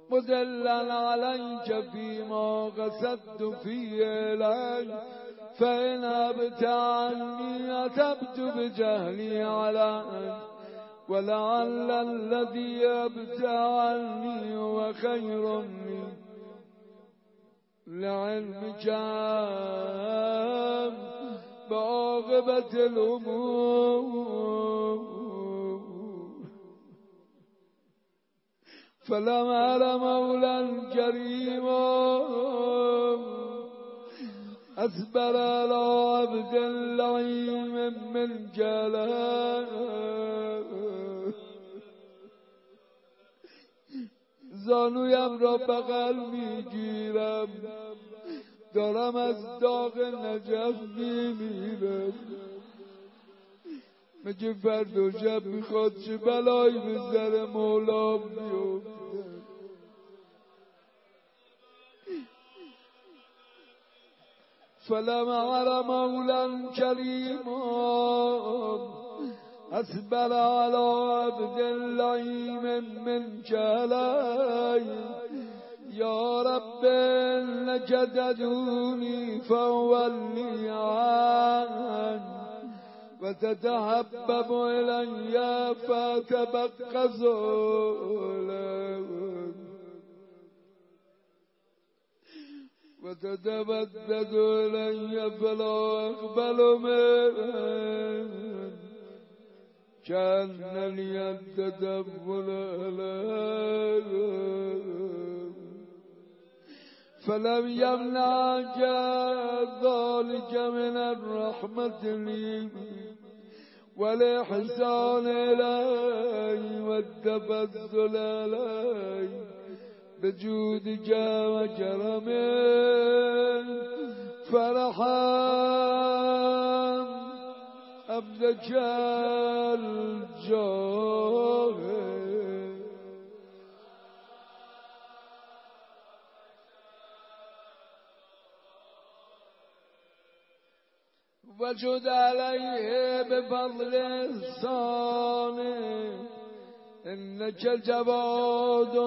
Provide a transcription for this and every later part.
مدلا عليك فيما قصدت فيه إليك فإن أبت عني أتبت بجهلي عليك ولعل الذي أبت عني هو خير لعلمك بعاقبة الأمور فلم أر مولا كريما أصبر على عبد اللعيم من جلال زانویم را بغل میگیرم دارم از داغ نجف میمیرم مگه فردا شب میخواد چه بلایی به سر مولا بیفته فلم أر مولا كريما أصبر على عبد اللعيم منك علي يا رب إنك تدعوني فأولي عنك وتتحبب إلي فأتبقى لك وتتبدد إلي فلا أقبل منك كأنني التدبر إليك فلم يمنعك ذلك من الرحمة لي والإحسان إلي والتفضل إلي بجودك وكرمك فرحم عبدك الجاهل وجد عليه بفضل إحسانه إنك جواد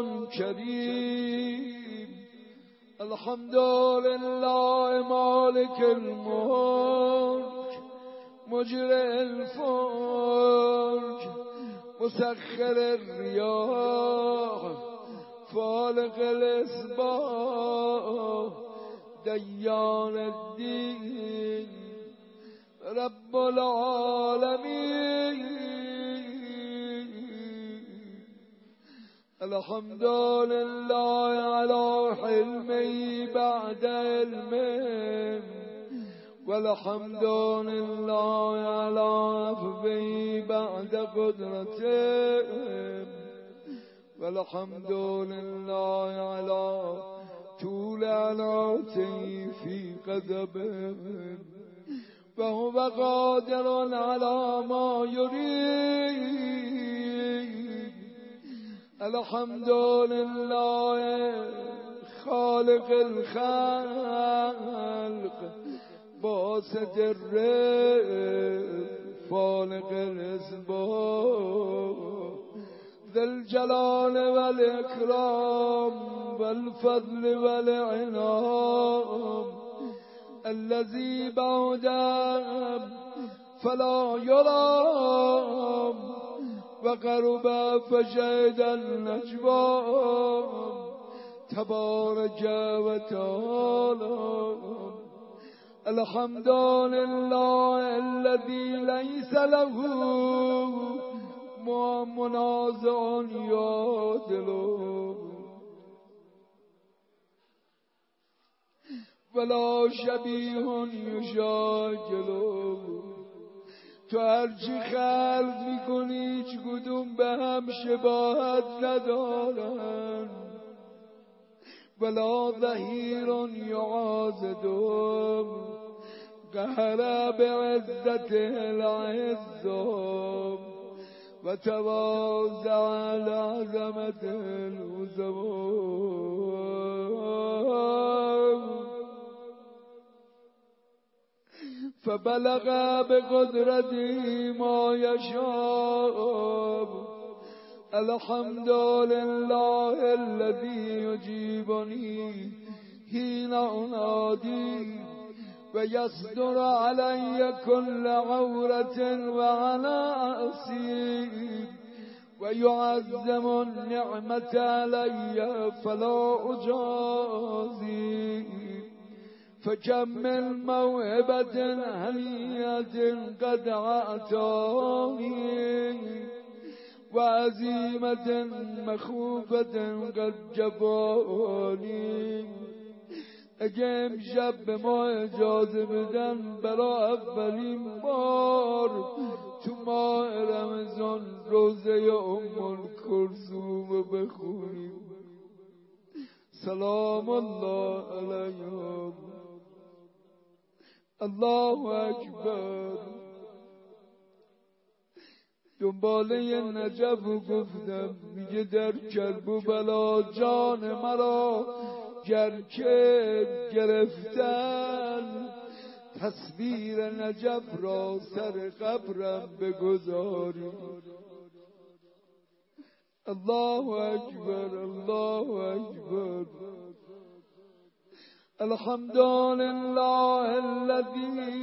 كريم الحمد لله مالك الملك مجري الفلك مسخر الرياح فالق الإصباح ديان الدين رب العالمين الحمد لله على حلمي بعد علمه والحمد لله على عفوي بعد قدرته والحمد لله على طول عناتي في قدمه وهو قادر على ما يريد الحمد لله خالق الخلق باسط الرزق فالق الاسباب ذي الجلال والإكرام والفضل والعنام الذي بعد فلا يرام وقرب فشهد النجوى تبارك وتعالى الحمد لله الذي ليس له منازع يعدله ولا شبیه یشاکله تو هرچی خلق میکنی هیچ کدوم به هم شباهت ندارن ولا ظهیر یعاضدهم قهر بعزته العزهم و تواضع لعظمت العظماء فبلغ بقدرته ما يشاء الحمد لله الذي يجيبني حين أنادي ويصدر علي كل عورة وعلى أسير ويعظم النعمة علي فلا أجازي فكم من موهبة هنية قد أعطاني وعزيمة مخوفة قد جفاني اگه امشب به ما اجازه بدن برای اولین بار تو ماه رمضان روزه ام الکلثوم رو بخونیم. سلام الله علیهم. الله اکبر. دنباله نجف رو گفتم، میگه در کرب و بلا جان مرا گرکه گرفتن، تصویر نجف را سر قبرم بگذاری. الله اکبر. الله اکبر. الحمد لله الذي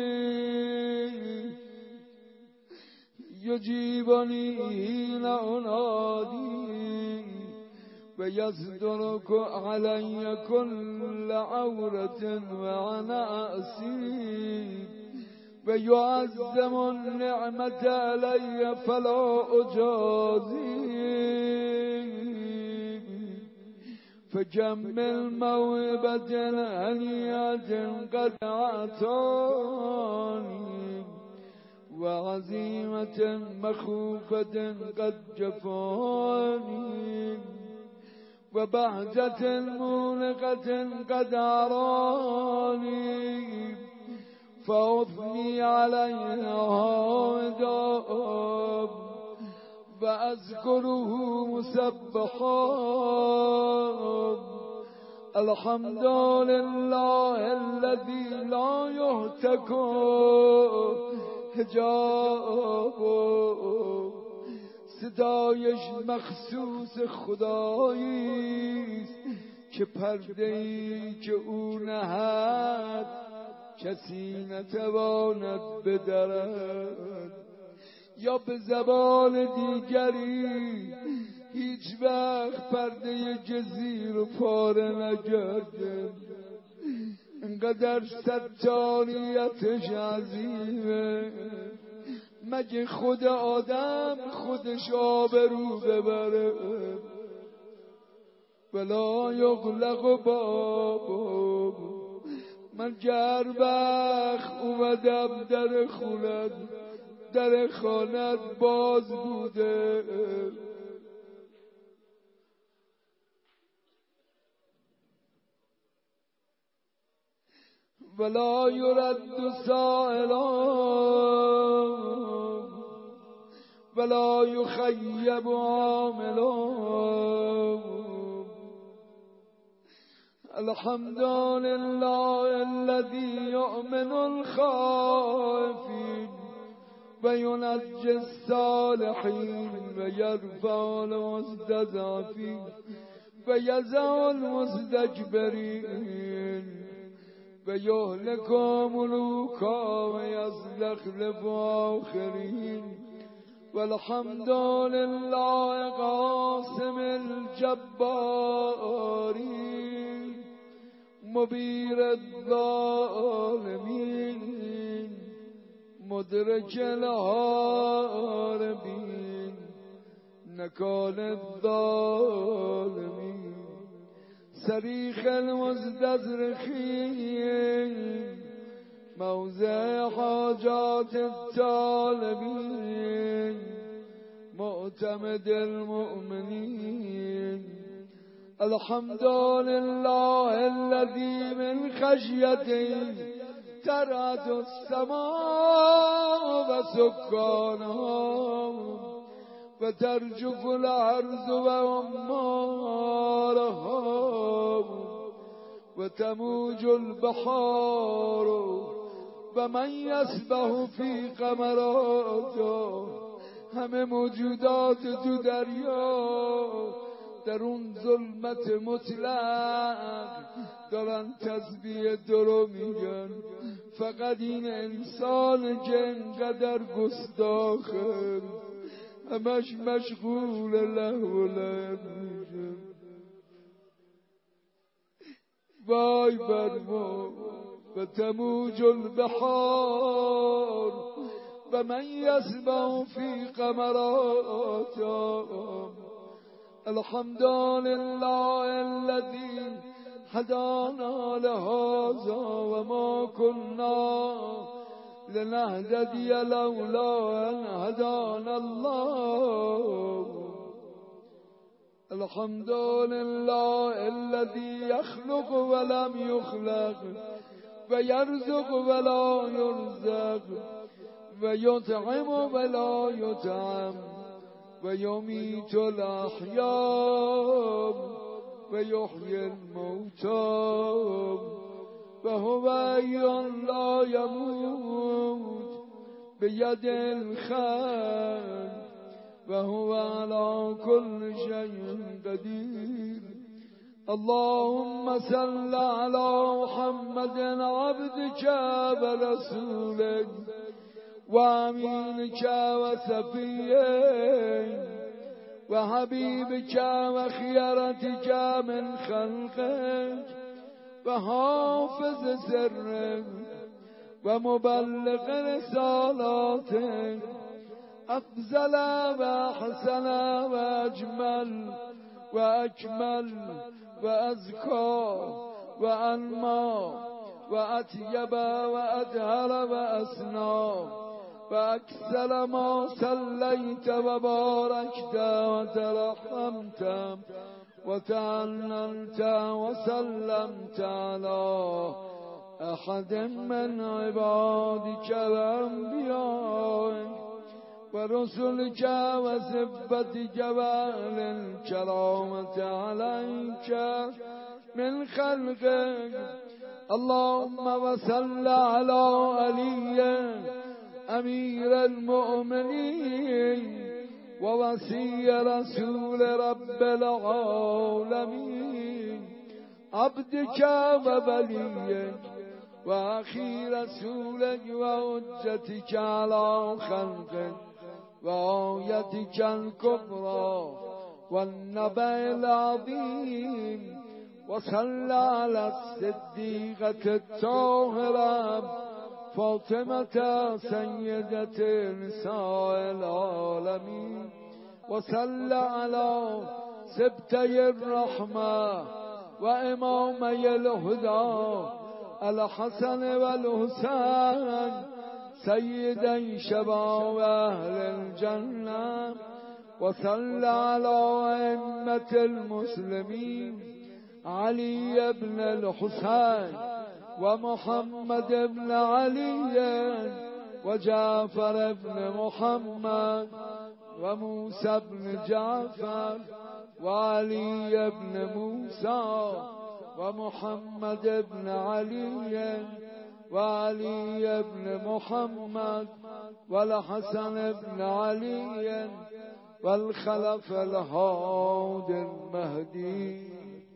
يجيبني حين أنادي ويصدرك علي كل عورة وعلى أسير ويعظم النعمة علي فلا أجازي فجمل موهبة هنية قد أعطاني وعزيمة مخوفة قد جفاني وبهجة مونقة قد أراني فأثني عليها دائم وأذكره مسبحا. الحمد لله الذي لا يهتك حجابه. صدایش مخصوص خداییست که پرده‌ای که او نهد کسی نتواند بدرد. یا به زبان دیگری هیچ وقت پرده جزیر و پاره نگرده. انقدر ستاریتش عظیمه، مگه خود آدم خودش آبرو ببره؟ ولا یغلق باب. من گربخ اومدم در خونت، در خانت باز بوده. ولا يرد سائلا ولا يخيب عاملا. الحمد لله الذي يؤمن الخائفين وينجي الصالحين ويرفع المستضعفين ويزع المستكبرين ويهلك ملوكا ويستخلف آخرين. والحمد لله قاسم الجبارين مبير الظالمين مدرك الهاربين نكال الظالمين صريخ المستزرخين موضع حاجات الطالبين معتمد المؤمنين. الحمد لله الذي من خشيته ترعد السماء وسكانها وترجف الأرض وعمارها وتموج البحار ومن يسبح في قمراته همه موجودات تو دریا در اون ظلمت مطلق دارن تسبیح درو میگن. فقط این انسان که انقدر گستاخه همش مشغول له و لعب میشه. وای بر ما و تموج البحار و من یسبح فی قمراتها. الحمد لله الذي هدانا لهذا وما كنا لنهتدي لولا أن هدانا الله. الحمد لله الذي يخلق ولم يخلق ويرزق ولا يرزق ويطعم ولا يطعم ويميت الأحياء ويحيي الموتى وهو حي لا يموت بيد الخير وهو على كل شيء قدير. اللهم صل على محمد عبدك ورسولك وأمينك وصفيك وحبيبك وخيرتك من خلقك وحافظ سرك ومبلغ رسالاتك أفضل وأحسن وأجمل وأكمل وأزكى وأنمى وأطيب وأطهر وأسنى وأكثر ما صليت وباركت وترحمت وتعننت وسلمت على أحد من عبادك الأنبياء ورسلك وصفتك وأهل الكرامة عليك من خلقك. اللهم وصل على علي أمير المؤمنين ووصي رسول رب العالمين عبدك ووليك وأخي رسولك وحجتك على خلقك وآيتك الكبرى والنبأ العظيم. وصلى على الصديقة الطاهرة فاطمة سيدة نساء العالمين. وصلى على سبتي الرحمة وإمامي الهدى الحسن والحسين سيدي شباب أهل الجنة. وصلى على أئمة المسلمين علي بن الحسين ومحمد بن علي وجعفر بن محمد وموسى بن جعفر وعلي بن موسى ومحمد بن علي وعلي بن محمد والحسن بن علي والخلف الهادي المهدي.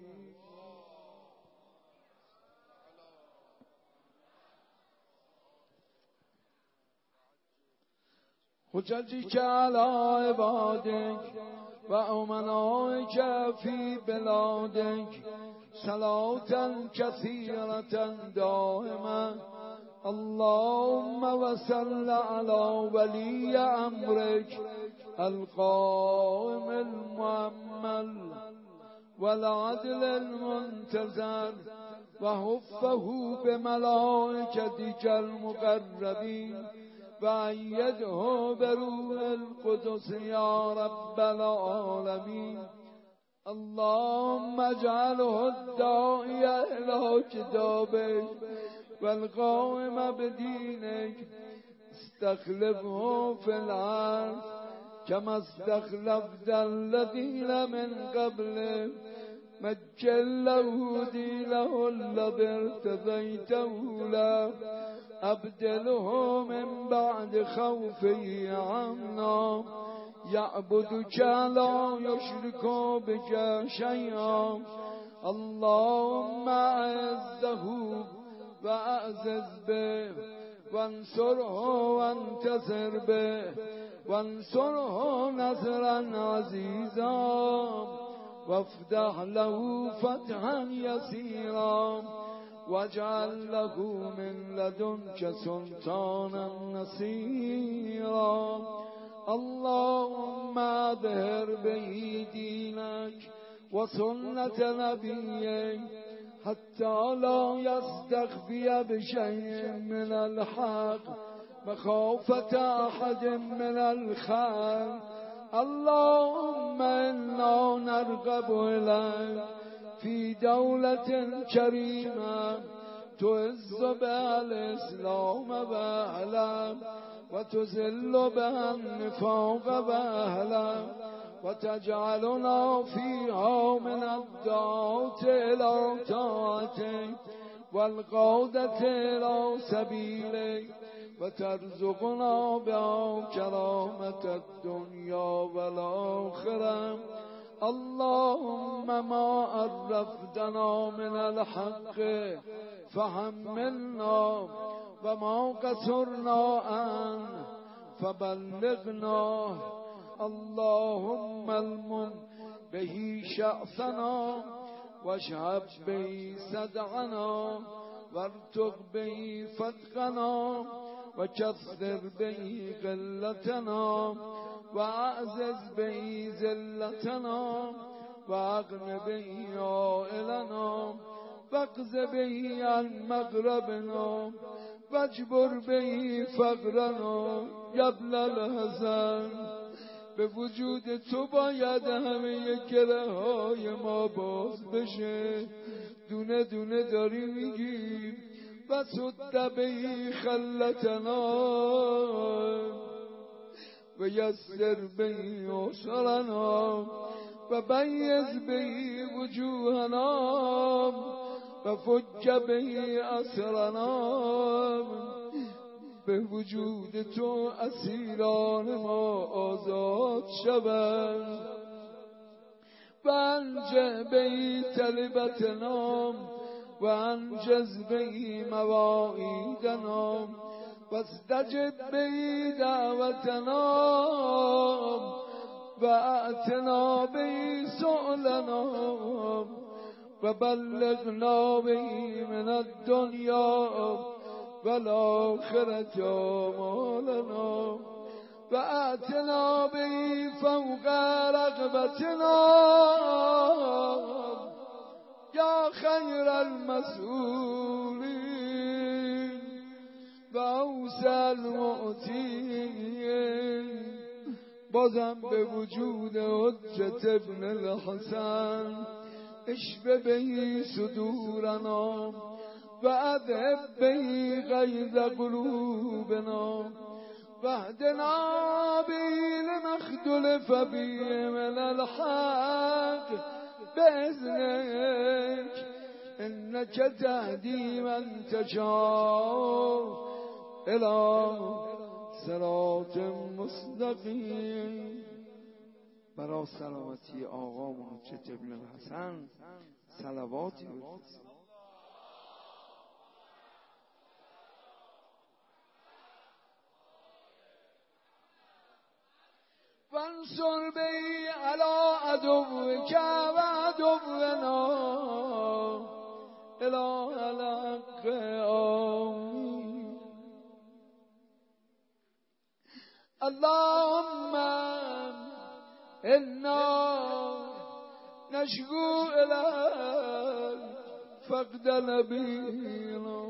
حججك على عبادك وأمنائك في بلادك صلاة كثيرة دائمة. اللهم وصل على ولي أمرك القائم المؤمل والعدل المنتظر وحفه بملائكتك المقربين وأيده بروح القدس يا رب العالمين. اللهم اجعله الداعي إلى كتابك والقائم بدينك. استخلفه في الأرض كما استخلفت الذين من قبله. مجل له دينه الذي ارتضيته له. أبدله من بعد خوفه عنا يعبدك لا يشرك بك شيئا اللهم أعزه وأعزز به وانصره وانتصر به وانصره نصرا عزيزا وافتح له فتحا يسيرا واجعل له من لدنك سلطانا نصيرا اللهم اظهر به دينك وسنة نبيك حتى لا يستخفي بشيء من الحق مخافة أحد من الخلق اللهم إنا نرغب إليك في دولة كريمة تعز بها الإسلام وأهله وتذل بها النفاق وأهله وتجعلنا فيها من الدعاة إلى طاعتك والقادة إلى سبيلك وترزقنا بها كرامة الدنيا والآخرة اللهم ما عرفتنا من الحق فحملنا وما قصرنا عنه فبلغنا اللهم المن به شأفنا واشهب به صدعنا وارتق به فتقنا وكثر به قلتنا وأعزز به ذلتنا وأغن به عائلنا واقض به عن مغربنا واجبر به فقرنا یا ابن الحسن به وجود تو باید همه گره های ما باز بشه دونه دونه داری میگیم و سد به خلتنا و یسر به عسرنا و بیز به وجوهنا و فک به اسرنا به وجود تو اسیران ما آزاد شوند و انجه به طلبتنا و انجز به مواعیدنا و استجب به دعوتنا و اعتنا به سؤلنا و بلغنا به من الدنیا والآخرة آمالنا و اعتنا به فوق رغبتنا یا خیر المسئولین و اوسع المعطین. بازم به وجود حجت ابن الحسن اشف به صدورنا و اذهب به غیظ قلوبنا و اهدنا به لما اختلف فیه من الحق بإذنك انك تهدی من تشاء الى صراط مستقیم. برای سلامتی آقا حجت ابن الحسن صلواتی بفرستید. وانصر بی علی عدوک و عدونا اله الحق آمین. اللهم انا نشکو الیک فقد نبینا.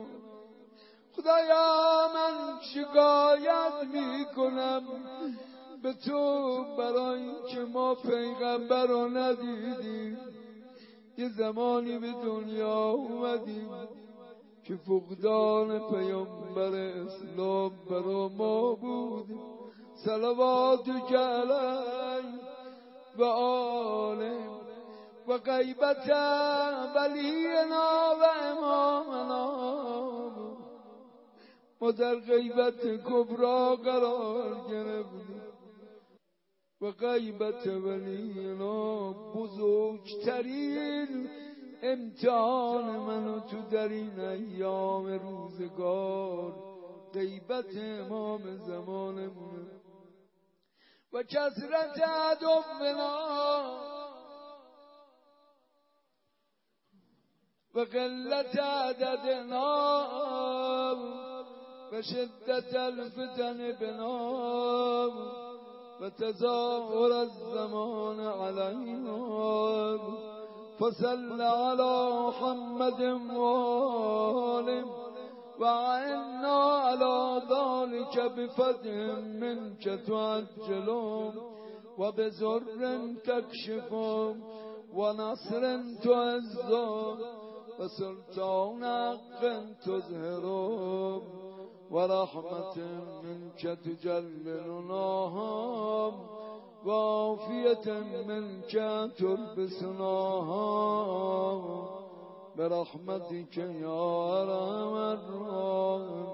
خدایا من شکایت میکنم به تو برای اینکه ما پیغمبر رو ندیدیم. یه زمانی به دنیا اومدیم که فقدان پیامبر اسلام برای ما بود. صلواتک علیه و آله و غیبت ولینا و امامنا. ما در غیبت کبرا قرار گرفتیم و غیبت ولینا بزرگترین امتحان منو تو در این ایام روزگار غیبت امام زمانمونه و کثرت عدونا و قلت عددنا و شدت الفتن بنا و تظاهر الزمان علینا فصل علی محمد وآله وعنا على ذلك بفتح منك تعجلهم وبزر تكشفهم ونصر تعزهم وسلطان حق تظهرهم ورحمة منك تجللناهم وعافية منك تلبسناهم برحمتك يا أرحم الراحمين.